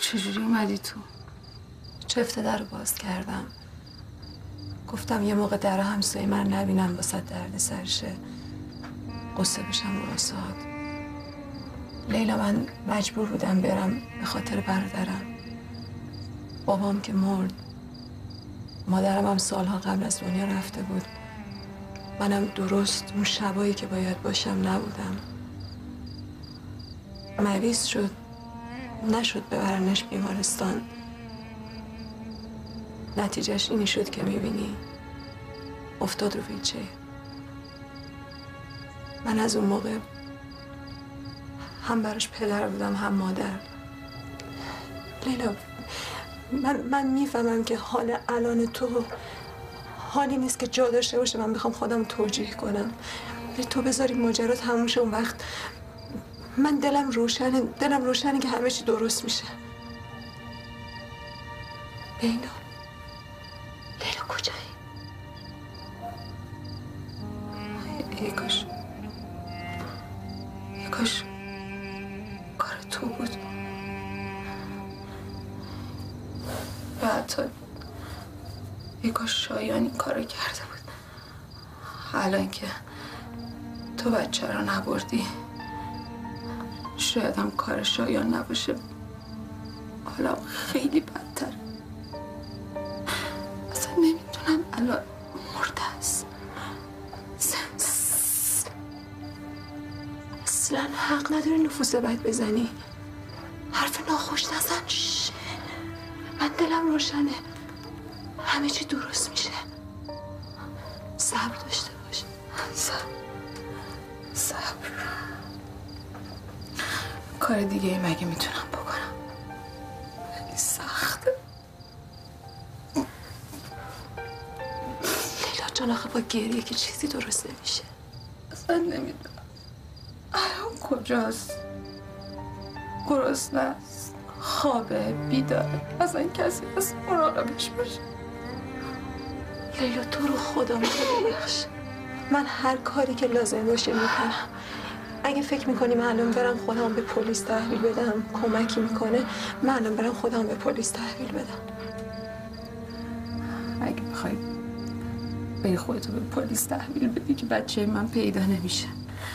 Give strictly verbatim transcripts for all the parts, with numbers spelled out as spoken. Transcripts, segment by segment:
چجوری اومدی تو؟ چفت در رو باز کردم. گفتم یه موقع در همسایه من نبینم واسه درد سرشه، قصه بشم با واسهات. لیلا، من مجبور بودم برم به خاطر برادرم. بابام که مرد، مادرم هم سالها قبل از دنیا رفته بود. منم درست اون شبایی که باید باشم نبودم. مریض شد، نشد ببرنش بیمارستان. نتیجهش اینی شد که میبینی افتاد رو ویلچر. من از اون موقع هم براش پدر بودم هم مادر. لیلا، من من میفهمم که حال الان تو حالی نیست که جا داشته باشه من بخوام خودم توجیه کنم، ولی تو بذاری ماجرا تموم شه، اون وقت من دلم روشنه، دلم روشنه که همه چی درست میشه. لیلا، لیلا کجایی؟ ای کاش ای کاش کار تو بود. یا حتی ای کاش شایان این کارو کرده بود. الان که تو بچه رو نبردی، شاید هم کار شایان نباشه، حالا خیلی بدتر. اصلا نمیدونم الان مرده است. اصلا حق نداری نفوس بد بزنی، حرف ناخوش نزن. شش. من دلم روشنه، همه چی درست میشه. صبر داشته باش. صبر صبر. کار دیگه ای مگه میتونم بکنم؟ خیلی سخته. لیلا جان، آخه با گریه که چیزی درست نمیشه. اصلا نمیدونم الان کجاست، گرسنه است، خوابه، بیدار، اصلا کسی از مراقبش باشه. لیلا تو رو خدا منو ببخش، من هر کاری که لازم باشه میکنم. اگه فکر میکنی من الان برم خودم به پلیس تحویل بدم کمکی میکنه، من الان برم خودم به پلیس تحویل بدم. اگه بخوای بری خودتو به پلیس تحویل بدی که بچه من پیدا نمیشه،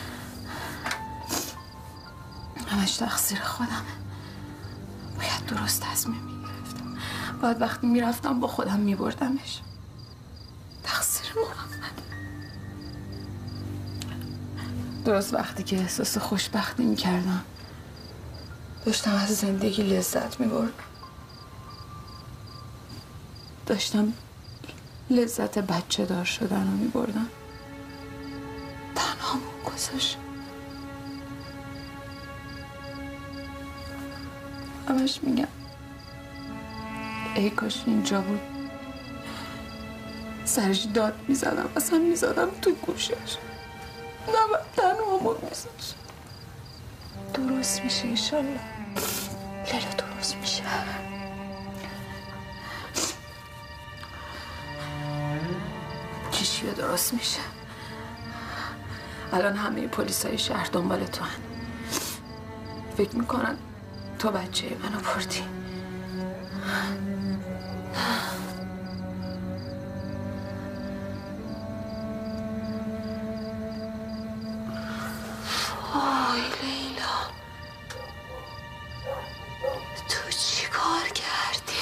همش تقصیر خودمه. باید درست تصمیم میگرفتم، باید وقتی میرفتم با خودم میبردمش. تقصیر محمد. درست وقتی که احساس خوشبختی میکردم، داشتم از زندگی لذت میبردم، داشتم لذت بچه دار شدن رو میبردم، تنهامون گذاشت. همش میگم ای کاش اینجا بود، سرش داد میزدم، اصلا میزدم تو گوشش، نباید تنهامون میذاشت. درست میشه انشالله. لیلا درست میشه. چیشیه درست میشه؟ الان همه پلیسای شهر دنبال تو هن. فکر میکنن تو بچه منو بردی. وای لیلا، تو چی کار کردی؟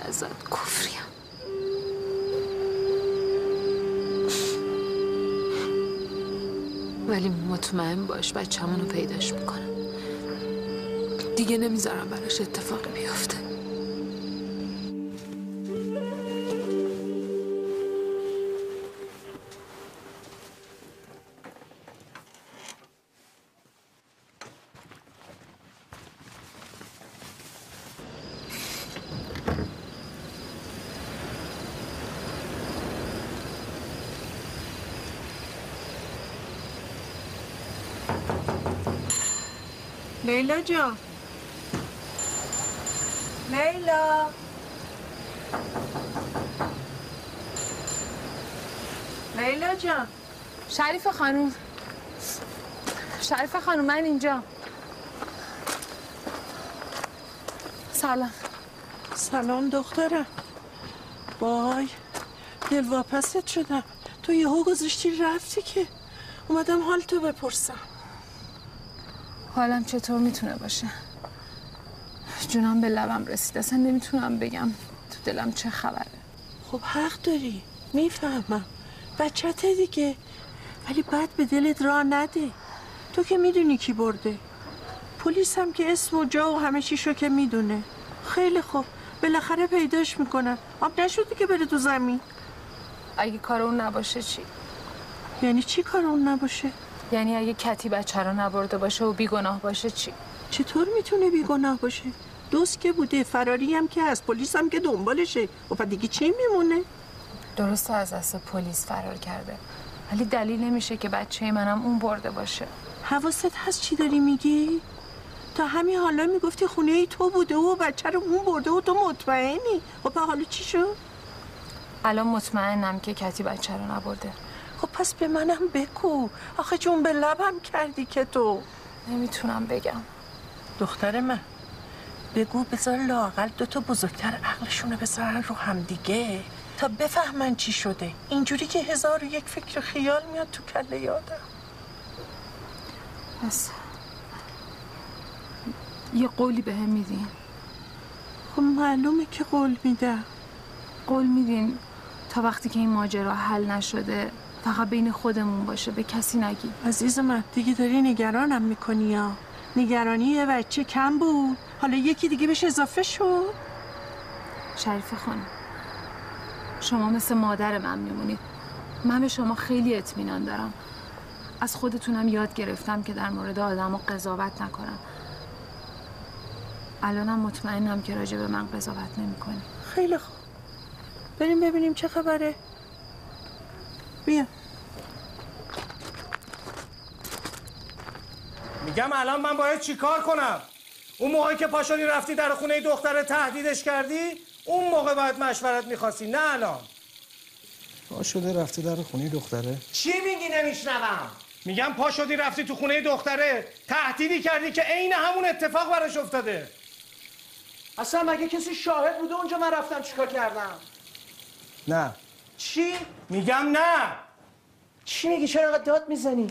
ازت کفریم. ولی مطمئن باش بچه‌مون رو پیداش میکنم. دیگه نمیذارم براش اتفاقی بیفته. لیلا جان، لیلا، لیلا جان. شریف خانوم، شریف خانوم من اینجا. سلام. سلام دخترم. وای دلواپست شدم. تو یهو گذاشتی رفتی که اومدم حال تو بپرسم. حالم چطور میتونه باشه؟ جونم به لبم رسید، اصلا نمیتونم بگم تو دلم چه خبره. خب حق داری، میفهمم، بچته دیگه، ولی بعد به دلت راه نده. تو که میدونی کی برده. پلیس هم که اسم و جا و همه چیشو که میدونه. خیلی خوب، بالاخره پیداش میکنن. آب نشدی که بره تو زمین. اگه کار اون نباشه چی؟ یعنی چی کار اون نباشه؟ یعنی اگه کتی بچه رو نبرده باشه و بیگناه باشه چی؟ چطور میتونه بیگناه باشه؟ دوست که بوده، فراری هم که هست، پلیس هم که دنبالشه. و بعد دیگه چی میمونه؟ درسته از دست پلیس فرار کرده، ولی دلیل نمیشه که بچه منم اون برده باشه. حواست هست چی داری میگی؟ تا همین حالا میگفتی خونه ای تو بوده و بچه رو اون برده و تو مطمئنی. خب حالا چی شد؟ الان مطمئنم که کتی بچه رو نبرده. خب پس به منم بگو. آخه جون به لبم کردی که تو. نمیتونم بگم. دختر من بگو، بذار لااقل دوتا بزرگتر عقلشونو بذارن رو هم دیگه تا بفهمن چی شده. اینجوری که هزار و یک فکر خیال میاد تو کله یادم. پس یه قولی به هم میدین؟ خب معلومه که قول میدم. قول میدین تا وقتی که این ماجرا حل نشده فقط بین خودمون باشه، به کسی نگی؟ عزیز من دیگه داری نگرانم میکنی یا؟ نگرانی یه بچه کم بود، حالا یکی دیگه بهش اضافه شد. شریف خانم، شما مثل مادر من میمونید. من به شما خیلی اطمینان دارم. از خودتونم یاد گرفتم که در مورد آدمو قضاوت نکنم. الانم مطمئنم که راجع به من قضاوت نمی‌کنی. خیلی خوب، بریم ببینیم چه خبره. بیا. میگم الان من باید چی کار کنم؟ اون موقعی که پاشدی رفتی در خونه دختر تهدیدش کردی، اون موقع باید مشورت میخواستی، نه الان. پاشده رفتی در خونه دختره؟ چی میگی نمیشنوم؟ میگم پاشدی رفتی تو خونه دختره، تهدیدی کردی که عین همون اتفاق براش افتاده. اصلا مگه کسی شاهد بوده اونجا من رفتم چیکار کردم؟ نه. چی؟ میگم نه. چی میگی؟ چرا اینقدر داد میزنی؟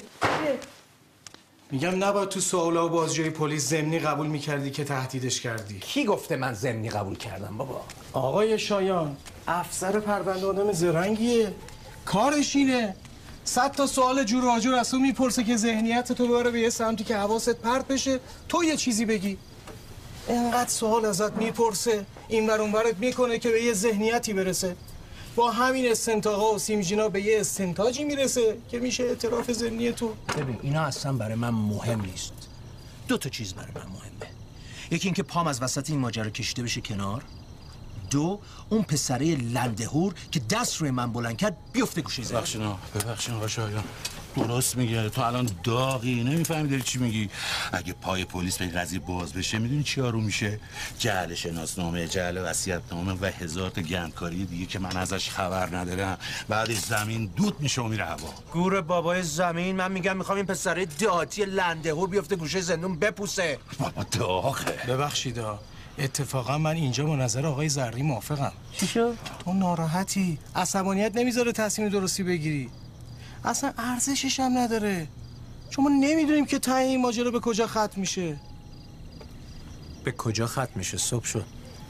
میگم نباید تو سوالا و بازجویی پلیس ضمنی قبول میکردی که تهدیدش کردی. کی گفته من ضمنی قبول کردم بابا؟ آقای شایان، افسر پرونده آدم زرنگیه، کارش اینه صد تا سوال جور و جور از تو میپرسه که ذهنیت تو ببره به یه سمتی که حواست پرت بشه، تو یه چیزی بگی. اینقدر سوال ازت میپرسه، این ور اون ورت میکنه که به یه ذهنیتی برسه. با همین استنتاقا و سیمجینا به یه استنتاجی میرسه که میشه اعتراف ضمنی تو. ببین اینا اصلا برای من مهم نیست. دو تا چیز برای من مهمه. یکی اینکه پام از وسط این ماجرا کشیده بشه کنار. دو، اون پسره لندهور که دست روی من بلند کرد بیفته گوشه زمین. ببخشید ببخشید آقا شایان، درست میگه. تو الان داغی، نمیفهمی داری چی میگی. اگه پای پلیس به این قضیه باز بشه میدونی چی آروم میشه؟ جعل شناسنامه، جعل وصیت‌نامه و هزار تا گندکاری دیگه که من ازش خبر ندارم. بعدش زمین دود میشه و میره هوا. گور بابای زمین. من میگم میخوام این پسره دهاتی لندهور بیفته گوشه زندون بپوسه. بابا داغه. ببخشید اتفاقا من اینجا با نظر آقای زرعی موافقم. چی شد؟ تو ناراحتی، عصبانیت نمیذاره تصمیم درستی بگیری. اصلا ارزشش هم نداره، چون ما نمیدونیم که ته این ماجرا به کجا ختم میشه. به کجا ختم میشه؟ صبح شد.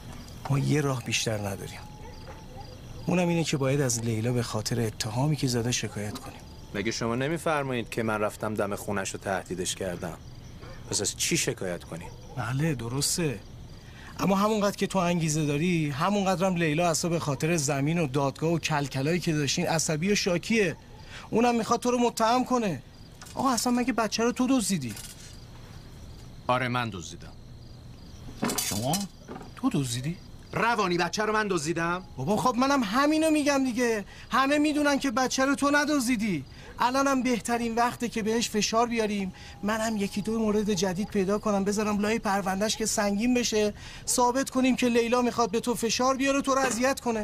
ما یه راه بیشتر نداریم، اونم اینه که باید از لیلا به خاطر اتهامی که زده شکایت کنیم. مگه شما نمیفرمایید که من رفتم دم خونش رو تهدیدش کردم؟ پس از چی شکایت کنیم؟ بله درسته، اما همونقدر که تو انگیزه داری همونقدر هم لیلا اصلا به خاطر زمین و دادگاه و کلکلایی که داشتین عصبی و شاکیه. اونم میخواد تو رو متهم کنه. آقا اصلا مگه بچه رو تو دزدیدی؟ آره من دزدیدم. شما؟ تو دزدیدی؟ روانی بچه رو من دزدیدم؟ بابا خب منم همینو میگم دیگه، همه میدونن که بچه رو تو ندزدیدی. الانم بهترین وقته که بهش فشار بیاریم، منم یکی دو مورد جدید پیدا کنم بذارم لای پروندهش که سنگین بشه، ثابت کنیم که لیلا میخواد به تو فشار بیاره تو رو اذیت کنه.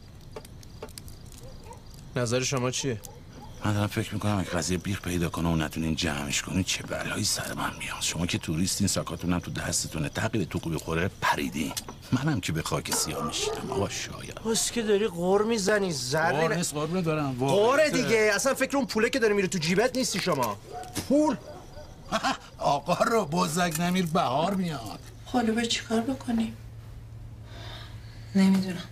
نظر شما چیه؟ من دارم فکر میکنم اگه قضیه بیخ پیدا کنه و نتونین جمعش کنین چه بلایی سر من میاد. شما که توریستین، ساکاتونم تو دستتونه، تغییر تو بخوره پریدین. منم که به خاک سیاه میشیدم. آقا شاید بس که داری غر میزنی زر قور نیست، قور دارم قوره دیگه. اصلا فکر اون پوله که داره میره تو جیبت نیستی شما. پول آقا رو بزرگ نمیر بهار میاد. حالا به چیکار بکنیم؟ نمیدونم.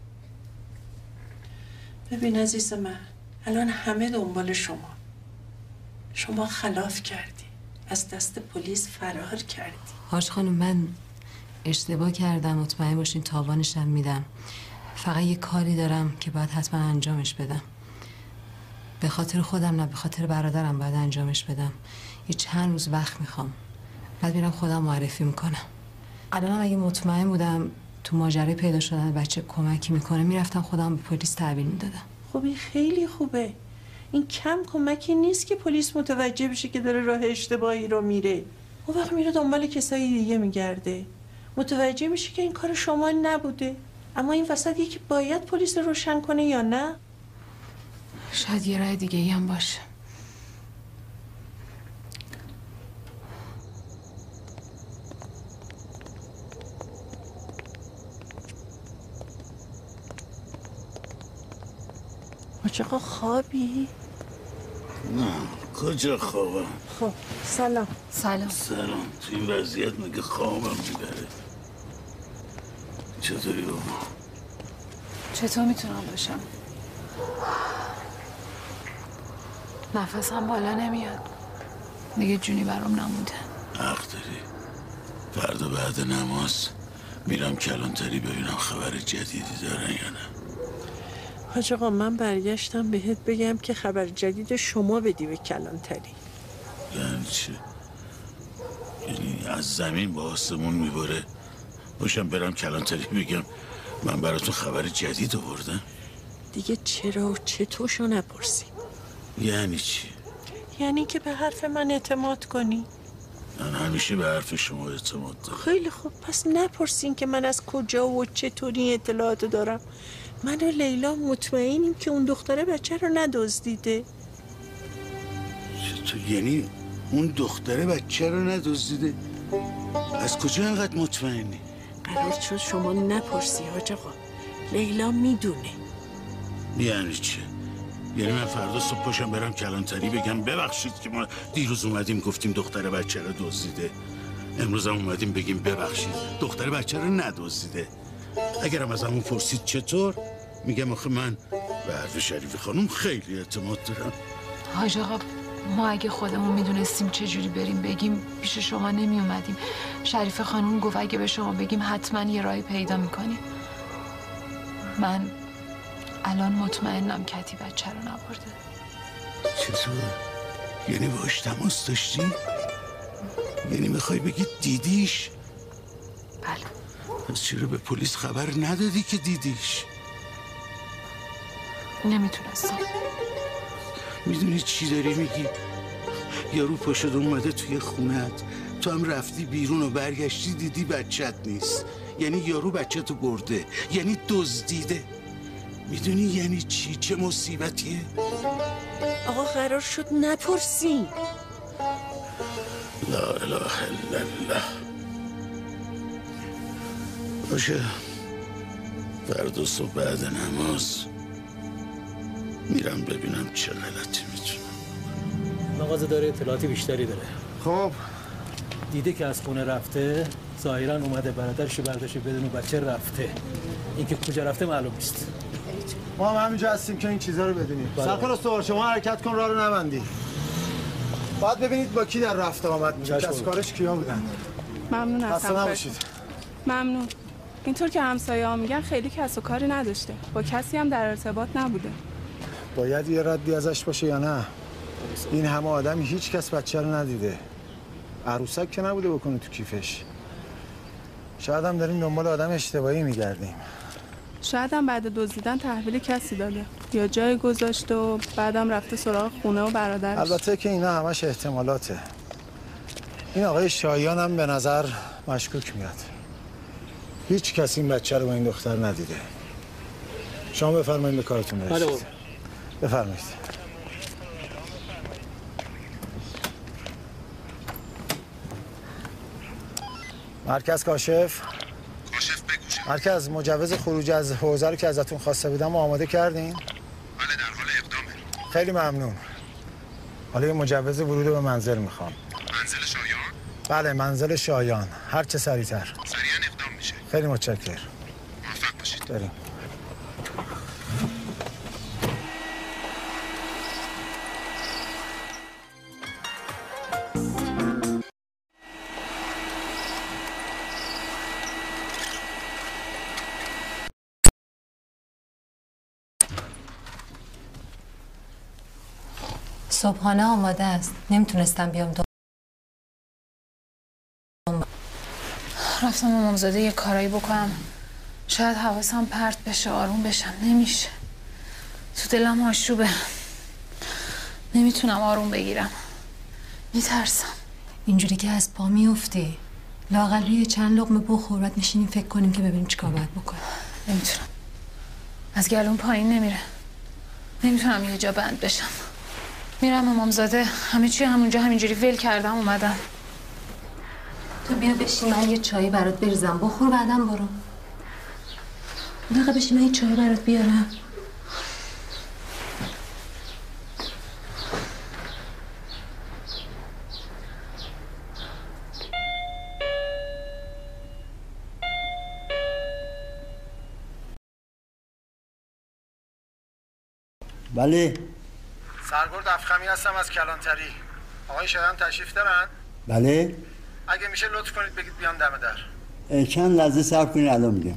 ببین عزیز من، الان همه دنبال شما. شما خلاف کردی، از دست پلیس فرار کردی. حاج خانم من اشتباه کردم، مطمئن باشین تاوانشم میدم. فقط یه کاری دارم که باید حتما انجامش بدم. به خاطر خودم نه، به خاطر برادرم باید انجامش بدم. یه چند روز وقت میخوام، بعد میرم خودم معرفی میکنم. الانم اگه مطمئن بودم تو ماجرای پیدا شدن بچه کمکی میکنه میرفتم خودم به پلیس تحویل میدادم. خب این خیلی خوبه. این کم کمکی نیست که پلیس متوجه بشه که داره راه اشتباهی رو میره. اون وقت میره دنبال کسای دیگه میگرده، متوجه میشه که این کار شما نبوده. اما این وسط یکی باید پلیس رو روشن کنه یا نه؟ شاید یه راه دیگه ای هم باشه. چقدر خوابی؟ نه کجا خوابم؟ خب سلام. سلام. سلام. تو این وضعیت مگه خوابم میبره؟ چطوری بابا؟ چطور میتونم باشم؟ نفسم بالا نمیاد دیگه، جونی برام نمونده. حق داری. فردا بعد نماز میرم کلانتری ببینم خبر جدیدی دارن یا نه. حاج آقا من برگشتم بهت بگم که خبر جدید شما بدی به کلانتری. یعنی چه؟ یعنی از زمین با آسمون میبره باشم برم کلانتری بگم من براتون خبر جدید آوردم؟ دیگه چرا و چطورشو نپرسی. یعنی چی؟ یعنی که به حرف من اعتماد کنی. من همیشه به حرف شما اعتماد دارم. خیلی خوب، پس نپرسین که من از کجا و چطوری اطلاعات دارم. من و لیلا مطمئنیم که اون دختره بچه رو ندزدیده. چطور؟ یعنی اون دختره بچه رو ندزدیده؟ از کجا انقدر مطمئنی؟ قرار شد شما نپرسی حاج آقا. لیلا میدونه. یعنی چه؟ یعنی من فردا صبح پاشم برم کلانتری بگم ببخشید که ما دیروز اومدیم گفتیم دختر بچه رو دزدیده، امروز هم اومدیم بگیم ببخشید دختر بچه رو ندزدیده. اگرم از همون پرسید چطور، میگم آخه من به حرف شریفی خانم خیلی اعتماد دارم. حاج آقا ما اگه خودمون میدونستیم چه جوری بریم بگیم پیش شما نمی اومدیم. شریف خانم گفت اگه به شما بگیم حتما یه راهی پیدا میکنیم. من الان مطمئنم کتی بچه رو نبرده. چطور؟ یعنی باش تماس داشتی؟ یعنی میخوای بگی دیدیش؟ بله. پس چرا به پلیس خبر ندادی که دیدیش؟ نمیتونستم. میدونی چی داری میگی؟ یارو پاشد اومده توی خونت، تو هم رفتی بیرون و برگشتی دیدی بچت نیست. یعنی یارو بچه تو برده، یعنی دزدیده. میدونی یعنی چی؟ چه مصیبتیه؟ آقا قرار شد نپرسین. لا اله الا الله. باشه فردا صبح بعد نماز میرم ببینم چه غلطی میتونم. مغازه داره اطلاعاتی بیشتری داره. خب دیده که از خونه رفته، ظاهرا اومده برادرشو برداشته بدون بچه رفته. اینکه کجا رفته معلوم نیست. ما هم همینجا هستیم که این چیزا رو بدونیم. سرکار استوار شما حرکت کن، راه رو نبندی. باید ببینید با کی در رفته آمد میشه. کس کارش کیا بودن. ممنون از خسته نباشید. ممنون. اینطور که همسایه ها میگن خیلی کس و کاری نداشته. با کسی هم در ارتباط نبوده. باید یه ردی ازش باشه یا نه؟ این همه آدمی هیچ کس بچه رو ندیده. عروسک که نبوده بکنه تو کیفش. شاید هم داریم دنبال آدم اشتباهی میگردیم. شاید هم بعد دزدیدن تحویل کسی داده یا جای گذاشته و بعدم رفته سراغ خونه و برادرش. البته که اینا همش احتمالاته. این آقای شایان هم به نظر مشکوک میاد. هیچ کسی این بچه رو با این دختر ندیده. شما بفرمایید به کارتون برسید. بفرمایید. مرکز کاشف. کاشف بگو. مرکز مجوز خروج از حوزه رو که ازتون خواسته بودم آماده کردین؟ بله در حال اقدامه. خیلی ممنون. حالا یه مجوز ورود به منزل میخوام. منزل شایان؟ بله منزل شایان. هر چه سریعتر. سریعا اقدام میشه. خیلی متشکرم. موفق باشید. بریم. صبحانه آماده است. نمیتونستم بیام دو رفتم امامزاده یه کارایی بکنم شاید حواسم پرت بشه، آروم بشم. نمیشه. تو دلم آشوبه. نمیتونم آروم بگیرم. میترسم. اینجوری که از پا میفتی لااقل یه چند لقمه بخور بعد میشینیم فکر کنیم که ببینیم چیکار باید بکنیم. نمیتونم. از گلوم پایین نمیره. نمیتونم یه جا بند بشم. میرم امامزاده. همه چی همونجا همینجوری ول کردم اومدم. تو بیا بشین من یه چایی برات بریزم بخور بعدم برو. دقیقه بشین من یه چایی برات بیارم. بله. سرگرد افخمی هستم از کلانتری. آقای شایان تشریف دارن؟ بله. اگه میشه لطف کنید بگید بیان دم در. چند لحظه صبر کنید الان میگم.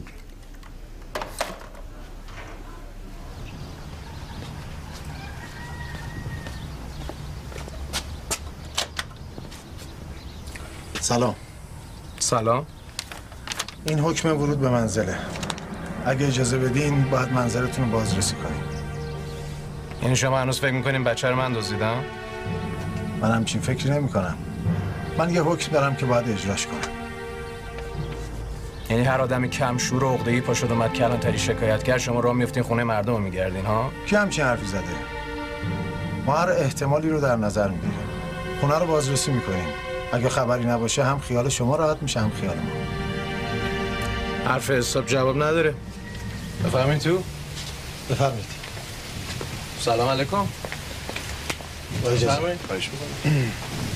سلام. سلام. این حکم ورود به منزله. اگه اجازه بدین باید منظرتون رو بازرسی کنیم. یعنی شما هنوز فکر میکنین بچه رو من دزدیدم؟ من همچین فکری نمی کنم. من یه حکم دارم که باید اجراش کنم. یعنی هر آدمی کم شور و عقده‌ای پا شد اومد کلانتری شکایت کرد شما راه میفتین خونه مردم رو میگردین ها؟ کی همچین حرفی زده؟ ما هر احتمالی رو در نظر میگیریم. خونه رو بازرسی میکنیم. اگه خبری نباشه هم خیال شما راحت میشه هم خیال ما. حرف حساب جواب نداره. بفرمایید تو. بفرمایید. سلام علیکم. با اجازه. بفرمایید. خواهش می‌کنم.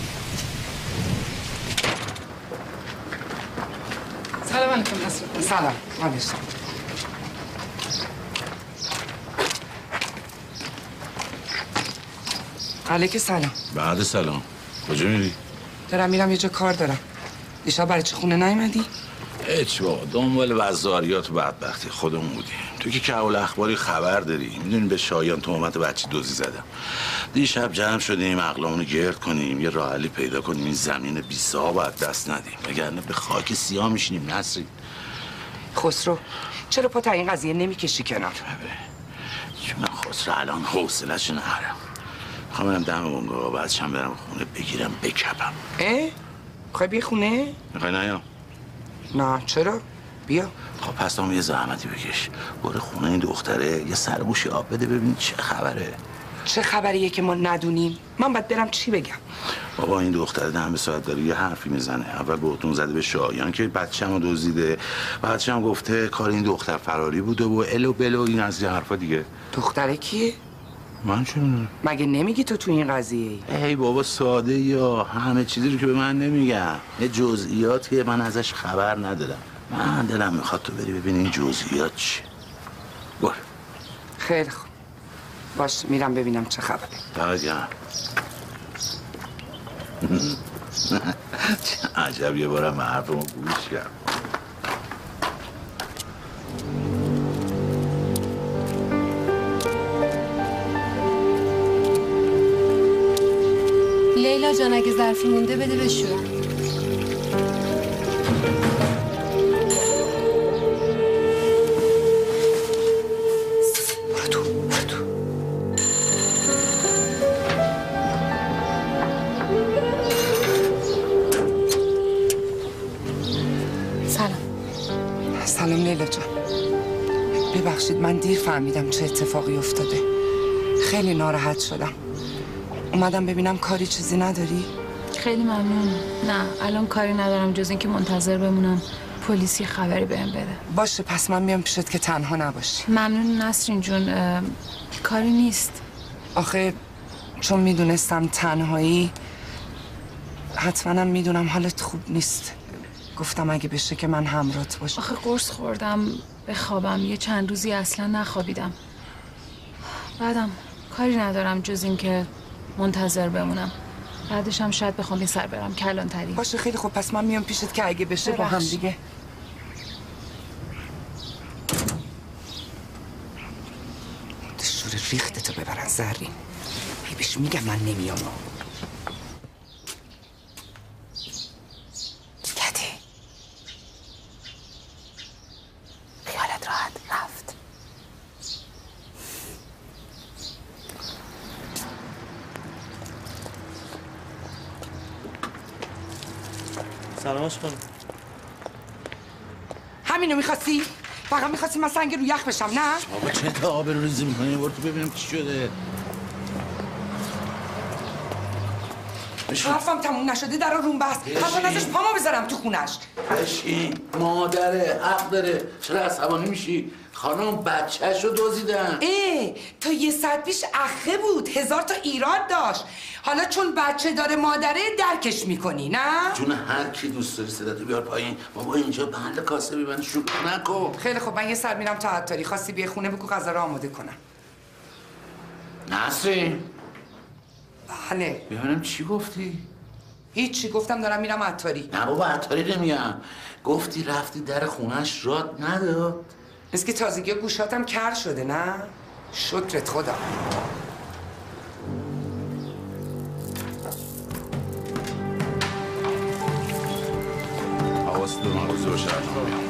سلام علیکم نصر. سلام. علیکم. علیکم سلام. بعد سلام. کجا میری؟ دارم میرم یه جا کار دارم. دیشب برای چه خونه نیومدی؟ هیچ بابا دنبال وزاریات و بدبختی خودمون بودیم. تو که کهول اخباری خبر داری. میدونی به شایان تهمت بچه دزدی زدم. دیشب جمع شدیم عقلمون رو گرد کنیم یه راه حلی پیدا کنیم این زمین بی صاحب از دست ندیم. وگرنه به خاک سیاه میشینیم نصری. خسرو چرا پا تا این قضیه نمیکشی کنار؟ چون من خسرو الان حوصله‌اش ندارم. میخوام برم دم بنگاه بعد شم برم خونه بگیرم بکپم. اه؟ میخوای بیا خونه؟ میخوای نیام؟ نه چرا؟ بیا. خب پس هم یه زحمتی بکش. برو خونه این دختره یه سرگوشی آب بده ببین چه خبره. چه خبریه که ما ندونیم؟ من باید برم چی بگم؟ بابا این دختره دم به ساعت داره یه حرفی میزنه. اول بهتون زده به شایان که بچه‌مو دزدیده. بعدش هم گفته کار این دختر فراری بوده و الو بلو این از این حرفا دیگه. دختره کیه؟ من چه میدونم؟ مگه نمیگی تو تو این قضیه ای؟ ای بابا ساده یا همه چیزی رو که به من نمیگم. یه جزئیاتی من ازش خبر ندارم. من دلم میخواد تو بری ببینی این جزئیات چیه. برو. خیلی خوب. باش میرم ببینم چه خبره. بگم. عجب یه بارم حرفمو گوش کرد. لیلا جان اگه ظرفی مونده بده بشور. برو تو برو تو. سلام. سلام لیلا جان. ببخشید من دیر فهمیدم چه اتفاقی افتاده. خیلی ناراحت شدم. اومدم ببینم کاری چیزی نداری؟ خیلی ممنون. نه الان کاری ندارم جز اینکه منتظر بمونم پلیسی خبری بهم بده. باشه پس من میام پیشت که تنها نباشی. ممنون نسرین جون. کاری نیست. آخه چون میدونستم تنهایی حتما هم میدونم حالت خوب نیست. گفتم اگه بشه که من همراهت باشم. آخه قرص خوردم بخوابم. یه چند روزی اصلا نخوابیدم. بعدم کاری ندارم جز اینکه منتظر بمونم. بعدش هم شاید بخوام یه سر برم کلانتری. باشه خیلی خوب پس من میام پیشت که اگه بشه با هم دیگه. دشور ریختتو ببرن زرین. ای بهش میگم من نمیام. کتی خیالت راحت رفت. سلامش کنم. همینو میخواستی؟ فقط میخواستی من سنگ رو یخ بشم نه؟ بابا چه تا آب رو ریزی میکنی؟ برو تو ببینم چی شده. حرفم تموم نشده در روم بست. حتی نزش پامو بذارم تو خونش. بشین مادره حق داره. چرا عصبانی میشی؟ خانم بچهش رو دزدیدن. ای تا یه ساعت پیش اخه بود. هزار تا ایراد داشت. حالا چون بچه داره مادره درکش میکنی نه؟ جون هر کی دوست داری صداتو بیار پایین. بابا اینجا بند کاسه بیبند شروع نکن. خیلی خب من یه سر میرم تا عطاری. خواستی بیای خونه بگو غذا رو آماده کنم. نسرین بله ببینم چی گفتی؟ هیچی گفتم دارم میرم عطاری. نه بابا عطاری نمیام. گفتی رفتی در خونش راد نداد. از که تازگی گوشاتم کر شده نه؟ شکرت خدا. حواست دو مغز رو شرط کنم.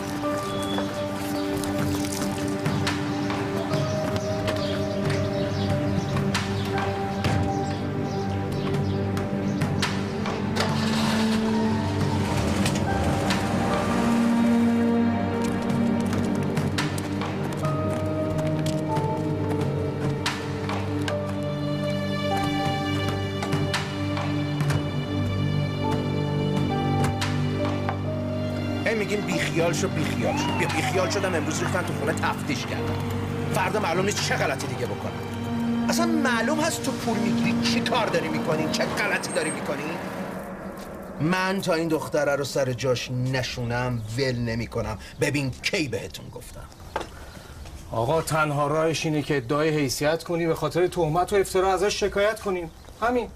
میگیم بیخیال شو بیخیال شو بیا بیخیال شدم. امروز ریختن تو خونه تفتیش کردم. فردا معلوم نیست چه غلطی دیگه بکنم. اصلا معلوم هست تو پول میگیری چی کار داری میکنی؟ چه غلطی داری میکنی؟ من تا این دختره رو سر جاش نشونم ول نمیکنم. ببین کی بهتون گفتم. آقا تنها راهش اینه که ادعای حیثیت کنی به خاطر تهمت و افترا ازش شکایت کنیم. همین.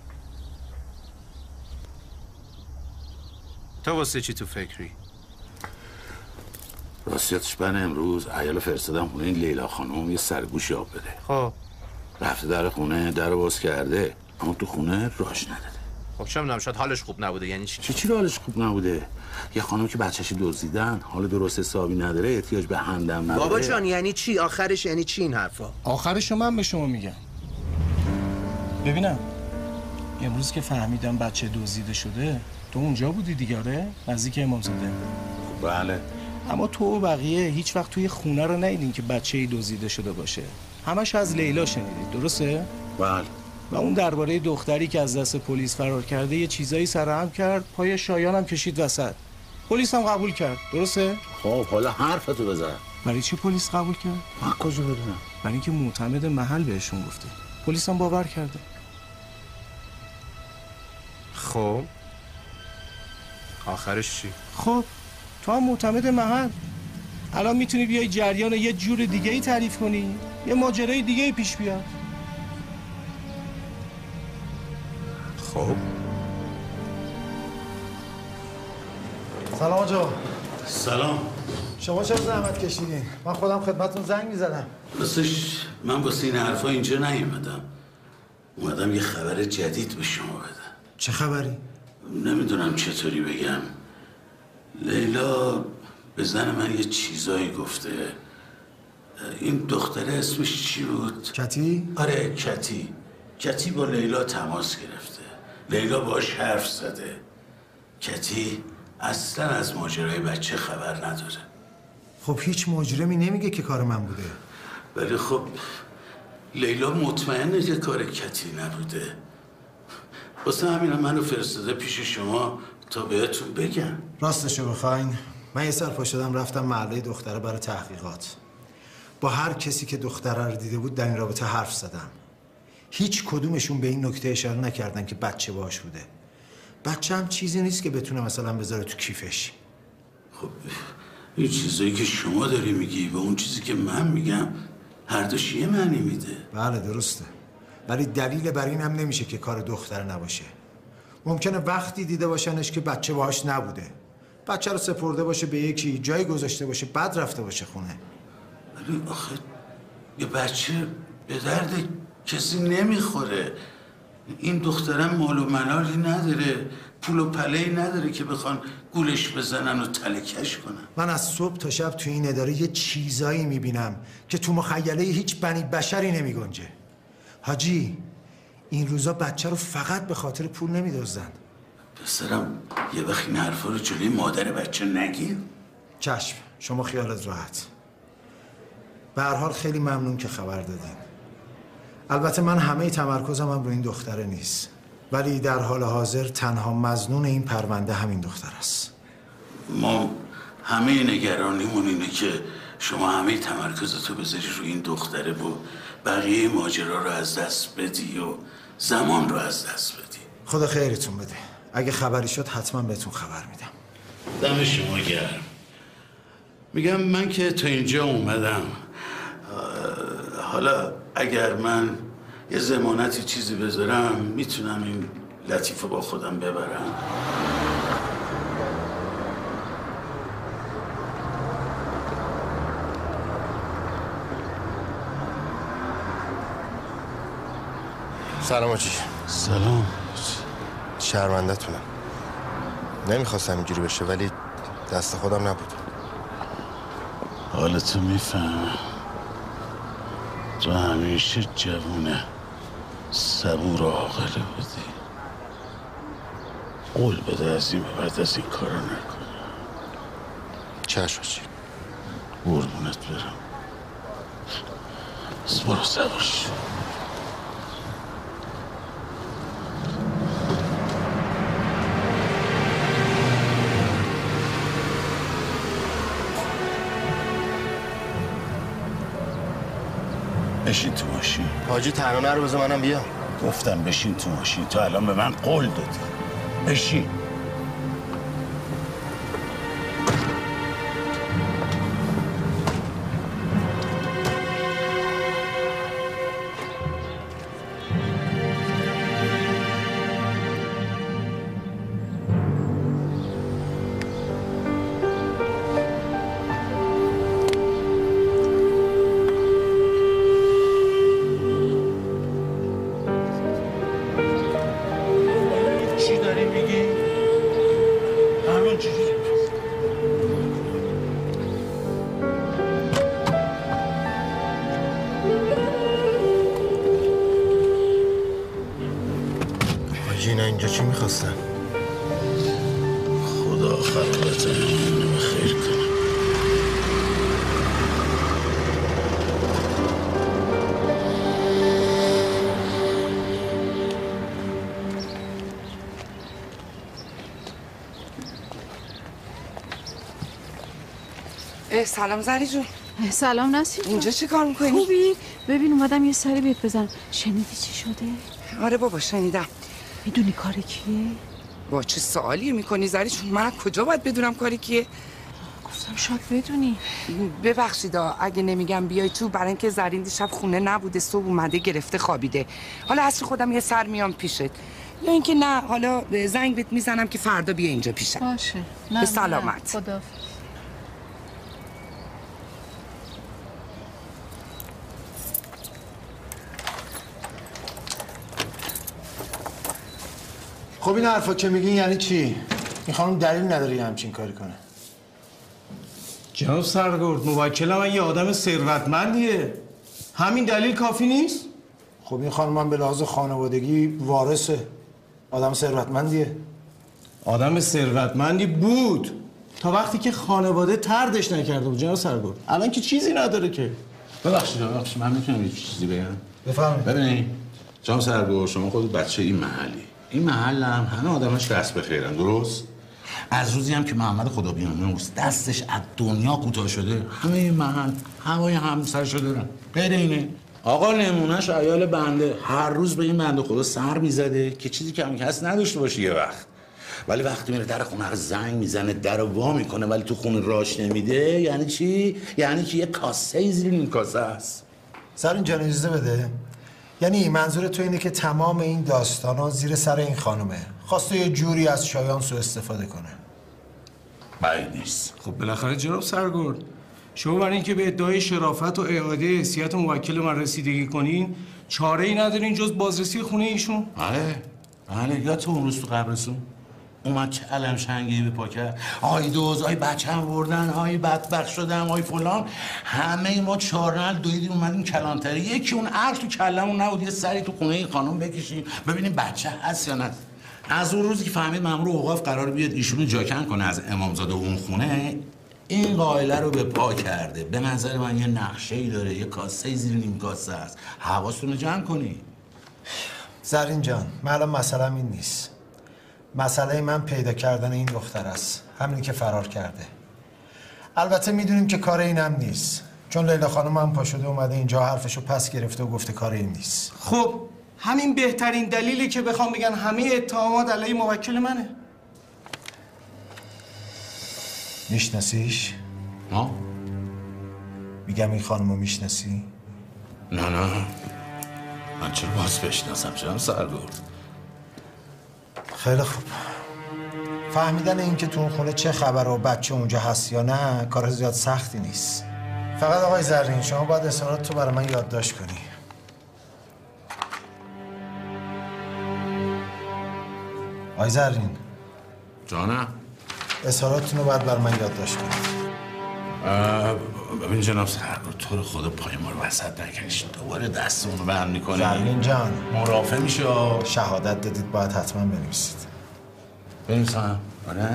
تو واسه چی تو فکری؟ راستیتش من امروز عیال فرستادم خونه این لیلا خانم یه سرگوشی آب بده. خب رفته در خونه در باز کرده اما تو خونه راش نداده. خب چه میدونم شاید حالش خوب نبوده. یعنی چی؟ چی چی حالش خوب نبوده؟ یه خانم که بچه‌ش دزدیدن حال درست حسابی نداره احتیاج به همدم نداره. بابا جان یعنی چی؟ آخرش یعنی چی این حرفا؟ آخرشو من به شما میگم. ببینم امروز که فهمیدم بچه دزدیده شده تو اونجا بودی دیگه؟ آره نزدیک امامزاده. بله. اما تو و بقیه هیچ وقت توی خونه رو ندیدین که بچه‌ای دزدیده شده باشه. همش از لیلا شنیدید درسته؟ بله. و اون درباره دختری که از دست پلیس فرار کرده یه چیزایی سرهم کرد، پای شایان هم کشید وسط. پلیس هم قبول کرد درسته؟ خب حالا حرفتو بزن. برای چی پلیس قبول کرد؟ من کجا بدونم؟ برای اینکه معتمد محل بهشون گفته. پلیس هم باور کرده. خب آخرش چی؟ خب تو هم معتمد محل، الان میتونی بیای جریان یه جور دیگه ای تعریف کنی، یه ماجرای دیگه ای پیش بیاد. خب سلام آجا. سلام. شما چرا زحمت کشیدین؟ من خودم خدمتتون زنگ میزدم. راستش من واسه این حرفا اینجا نیومدم، اومدم یه خبر جدید به شما بدم. چه خبری؟ نمیدونم چطوری بگم. لیلا به زن من یه چیزایی گفته. این دختره اسمش چی بود؟ کتی؟ آره کتی. کتی با لیلا تماس گرفته، لیلا باش حرف زده. کتی اصلا از ماجرای بچه خبر نداره. خب هیچ مجرمی نمیگه که کار من بوده. ولی خب لیلا مطمئنه که کار کتی نبوده. واسه همین منو فرستاده پیش شما تا بهتون بگم. راستشو بخواین من یه سر پا شدم رفتم محله دختره برای تحقیقات. با هر کسی که دختره رو دیده بود در این رابطه حرف زدم. هیچ کدومشون به این نکته اشاره نکردن که بچه باش بوده. بچه هم چیزی نیست که بتونه مثلا بذاره تو کیفش. خب این چیزایی که شما داری میگی و اون چیزی که من میگم هر دوش یه معنی میده. بله درسته، ولی دلیل بر این هم نمیشه که کار دختر نباشه. ممکنه وقتی دیده باشنش که بچه باهاش نبوده، بچه رو سپرده باشه به یکی، جایی گذاشته باشه، بعد رفته باشه خونه. ولی آخه یه بچه به درد کسی نمیخوره. این دخترم مال و منالی نداره، پول و پله‌ای نداره که بخوان گولش بزنن و تلکش کنن. من از صبح تا شب تو این اداره یه چیزایی میبینم که تو مخیله هیچ بنی بشری نمیگنجه. حاجی این روزا بچه رو فقط به خاطر پول نمیدزدن. پسرم یه وقت این حرفا رو جلوی مادر بچه نگیر. چشم، شما خیالت راحت. به هر حال خیلی ممنون که خبر دادین. البته من همه تمرکزم هم رو این دختره نیست، ولی در حال حاضر تنها مظنون این پرونده همین دختر است. ما همه نگرانیمون اینه که شما همه تمرکزتو بذاری رو این دختره و بقیه ماجرا رو از دست بدی و زمان رو از دست بدی. خدا خیرتون بده. اگه خبری شد حتما بهتون خبر میدم. دم شما گرم. میگم من که تا اینجا اومدم، حالا اگر من یه ضمانتی چیزی بذارم میتونم این لطیفه با خودم ببرم. سلام آجی. سلام. شرمنده‌تونم. نمیخواستم اینجوری بشه ولی دست خودم نبود. حالتو میفهمم. تو همیشه جوونه صبور و عاقل بودی. قول بده از این بعد از این کارا نکنی. چشم آجی. قربونت برم. بس برو صبر شو. بشین تو ماشین. حاجی تنها نرو بذار منم بیام. گفتم بشین تو ماشین. تو الان به من قول دادی. بشین. اینجا چی میخواستن؟ خدا خلقت اینو خیر کنه. سلام زری جون. سلام نسیم. اینجا چه کار میکنی؟ خوبی؟ ببین اومدم یه سری بهت بزنم. شنیدی چی شده؟ آره بابا شنیدم. میدونی کار کیه؟ با چه سوالی میکنی زری؟ چون من از کجا باید بدونم کاری کیه؟ گفتم شاید بدونی. ببخشید اگه نمیگم بیای تو، برای اینکه زرین دیشب خونه نبوده، صبح اومده گرفته خوابیده. حالا اصل خودم یه سر میام پیشت، یا اینکه نه حالا زنگ بهت میزنم که فردا بیا اینجا پیشم. باشه. به سلامت. خدا. خب این حرفا که میگین یعنی چی؟ این خانم دلیل نداره یه همچین کاری کنه. جناب سرگرد، موکل من یه آدم ثروتمندیه. همین دلیل کافی نیست؟ خب این خانم من به لحاظ خانوادگی وارثه. آدم ثروتمندیه. آدم ثروتمندی بود تا وقتی که خانواده طردش نکرده بود جناب سرگرد. الان که چیزی نداره که. ببخشید ببخشید من میتونم یه چیزی بگم؟ بفرمایید. ببینید جناب سرگرد، شما خود بچه این محلی. این محل هم همه آدمش دست بخیرن، درست؟ از روزی هم که محمد خدا بیامرز دستش از دنیا کوتاه شده، همه این محل هوای همسرشو دارن. غیر اینه آقا نمونهش عیال بنده هر روز به این بنده خدا سر میزده که چیزی که هم کس نداشته باشه یه وقت، ولی وقتی میره در خونه رو زنگ میزنه، در رو وا میکنه ولی تو خونه راش نمیده. یعنی چی؟ یعنی که یه کاسه زیر این کاسه است. زرین جان اجازه بده. یعنی منظور تو اینه که تمام این داستانا زیر سر این خانومه، خواسته یه جوری از شایان سوء استفاده کنه. بعید نیست. خب بالاخره جناب سرگرد، شما برای اینکه به ادعای شرافت و اعاده حیثیت موکل من رسیدگی کنین چاره ای ندارین جز بازرسی خونه ایشون؟ بله بله. یا تو اون روز تو قبرستون اومد چه علم شنگی به پا کرد، آی دوز، آی بچه‌م بردن، آی بدبخت شدم، آی فلان. همه ما چهارنل دویدیم اومدیم کلانتری. یکی اون عقل تو کلمون نبود یه سری تو خونه این خانم بکشیم ببینیم بچه هست یا نه. از اون روزی که فهمید مأمور اوقاف قرار بیاد ایشونو جاکن کنه از امامزاده اون خونه، این قائله رو به پا کرده. به نظر من یه نقشه‌ای داره، یه کاسه زیر نیم کاسه است. حواستون رو جمع کنی. زرین جان، من الان مسئله‌م این نیست. مسئله من پیدا کردن این دختر است، همینی که فرار کرده. البته میدونیم که کار اینم نیست، چون لیلا خانم هم پا شده اومده اینجا حرفشو پس گرفته و گفته کار این نیست. خب همین بهترین دلیلی که بخوام بگن همه اتهامات علیه موکل منه. میشناسیش؟ نه. میگم این خانمو میشناسی؟ نه نه من چرا باز بشناسم چرا سرگرد؟ خیلی خوب. فهمیدن این که تو اون خونه چه خبر و بچه اونجا هست یا نه کار زیاد سختی نیست. فقط آقای زرین شما باید اظهارات تو برای من یادداشت کنی. آقای زرین جانم؟ اظهاراتتون رو باید برای من یادداشت کنی. ببین جناب سرگرد، تو رو خدا پای ما رو وسط نکنیش، دوباره دستمون رو بند میکنی. زرین جان مرافع میشه. شهادت دادید باید حتما بنویسید. بنویسم؟ آره؟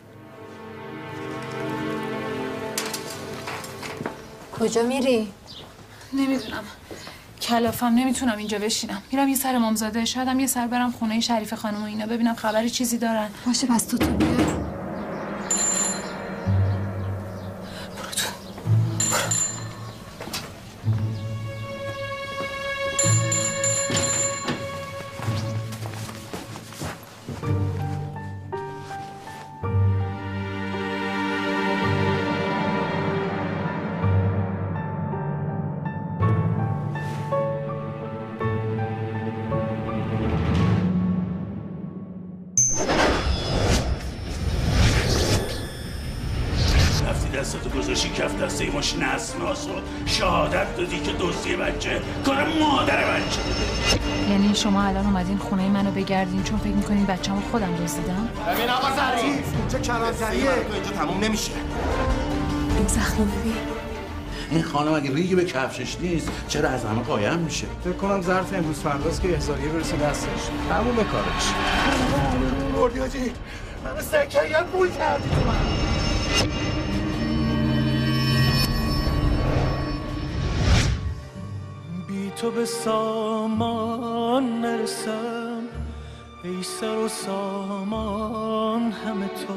کجا میری؟ نمیدونم. کلافم، نمیتونم اینجا بشینم. میرم یه سر امامزاده، شاید هم یه سر برم خونه شریف خانم و اینا ببینم خبری چیزی دارن. باشه پس تو تو بیا. دستاتو گذاشتی کف دسته ماشین اسناس رو شهادت دادی که دزدی بچه کار مادر بچه بوده. یعنی شما الان اومدین خونه منو بگردین چون فکر میکنین بچه‌مو خودم دزدیدم؟ ببین آقا زرین اینجا کلانتریه، اینجا تموم نمیشه. این زخمو ببین. این خانم اگه ریگی به کفشش نیست چرا از همه قایم میشه؟ فکر کنم ظرف امروز فرداست که احضاریه برسه دستش. تموم کارش. بردی حاجی من سکریت بول کردی تو من. بی تو به سامان نرسم، ای سر و سامان همه تو.